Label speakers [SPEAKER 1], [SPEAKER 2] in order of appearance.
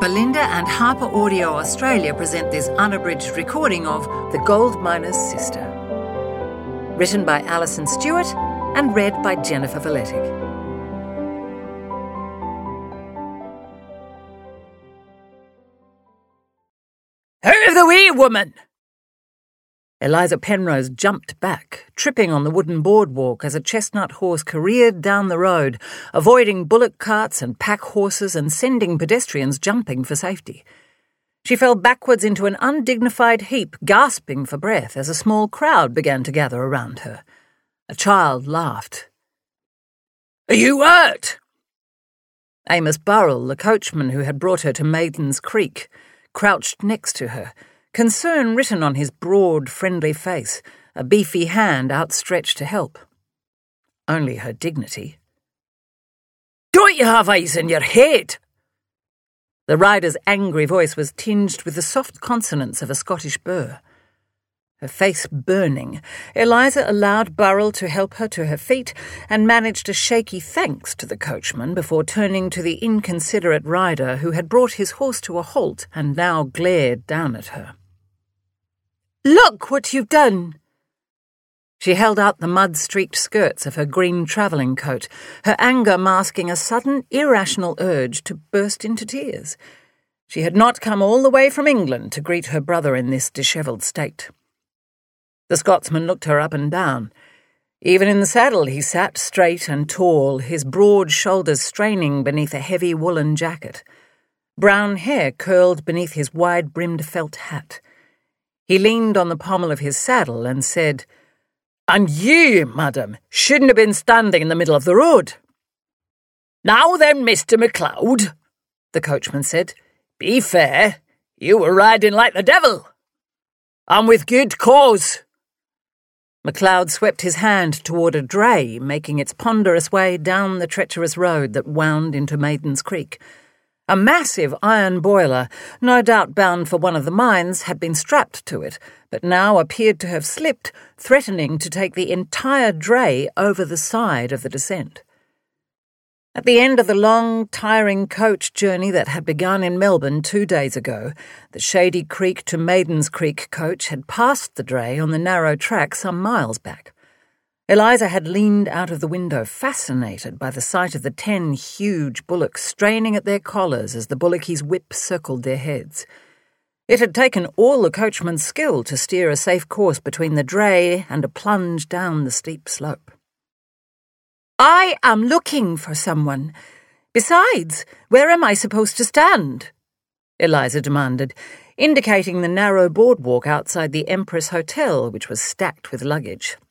[SPEAKER 1] Belinda and Harper Audio Australia present this unabridged recording of The Gold Miner's Sister. Written by Alison Stewart and read by Jennifer Valetic.
[SPEAKER 2] Out of the way, woman!
[SPEAKER 1] Eliza Penrose jumped back, tripping on the wooden boardwalk as a chestnut horse careered down the road, avoiding bullock carts and pack horses and sending pedestrians jumping for safety. She fell backwards into an undignified heap, gasping for breath as a small crowd began to gather around her. A child laughed.
[SPEAKER 2] Are you hurt?
[SPEAKER 1] Amos Burrell, the coachman who had brought her to Maidens Creek, crouched next to her, concern written on his broad, friendly face, a beefy hand outstretched to help. Only her dignity.
[SPEAKER 2] Don't you have eyes in your head?
[SPEAKER 1] The rider's angry voice was tinged with the soft consonants of a Scottish burr. Her face burning, Eliza allowed Burrell to help her to her feet and managed a shaky thanks to the coachman before turning to the inconsiderate rider who had brought his horse to a halt and now glared down at her.
[SPEAKER 2] Look what you've done!
[SPEAKER 1] She held out the mud-streaked skirts of her green travelling coat, her anger masking a sudden, irrational urge to burst into tears. She had not come all the way from England to greet her brother in this dishevelled state. The Scotsman looked her up and down. Even in the saddle he sat straight and tall, his broad shoulders straining beneath a heavy woolen jacket. Brown hair curled beneath his wide-brimmed felt hat. He leaned on the pommel of his saddle and said, "And you, madam, shouldn't have been standing in the middle of the road."
[SPEAKER 2] "Now then, Mr. MacLeod," the coachman said, "be fair. You were riding like the devil. And with good cause."
[SPEAKER 1] MacLeod swept his hand toward a dray, making its ponderous way down the treacherous road that wound into Maidens Creek. A massive iron boiler, no doubt bound for one of the mines, had been strapped to it, but now appeared to have slipped, threatening to take the entire dray over the side of the descent. At the end of the long, tiring coach journey that had begun in Melbourne 2 days ago, the Shady Creek to Maidens Creek coach had passed the dray on the narrow track some miles back. Eliza had leaned out of the window, fascinated by the sight of the 10 huge bullocks straining at their collars as the bullockie's whip circled their heads. It had taken all the coachman's skill to steer a safe course between the dray and a plunge down the steep slope.
[SPEAKER 2] "I am looking for someone. Besides, where am I supposed to stand?"
[SPEAKER 1] Eliza demanded, indicating the narrow boardwalk outside the Empress Hotel, which was stacked with luggage.